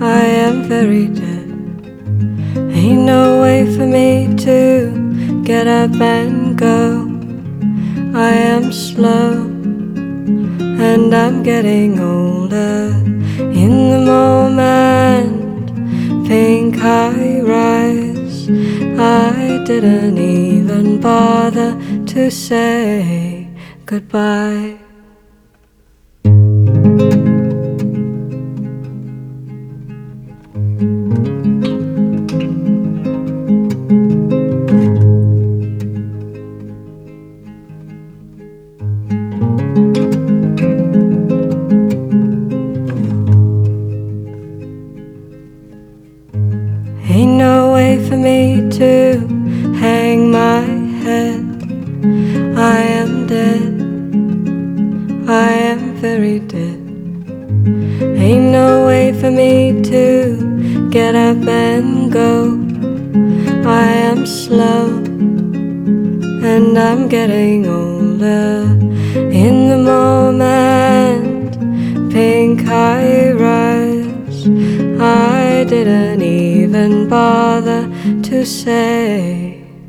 I am very dead. Ain't no way for me to get up and go. I am slow and I'm getting older. In the moment, pink high rise, I didn't even bother to say goodbye. Ain't no way for me to hang my head. I am dead, I am very dead. Ain't no way for me to get up and go. I am slow and I'm getting older. In the moment, pink high rise, I didn't even bother to say.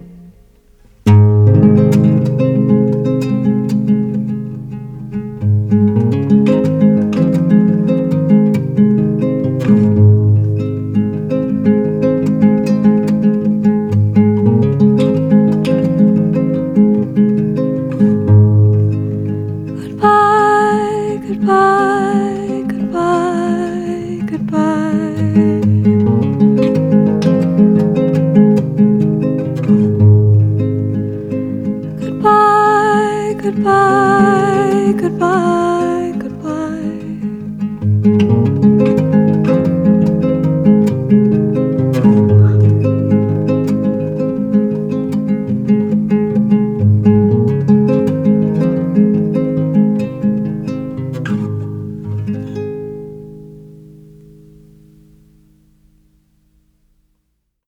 Goodbye, goodbye, goodbye, goodbye. Goodbye, goodbye, goodbye.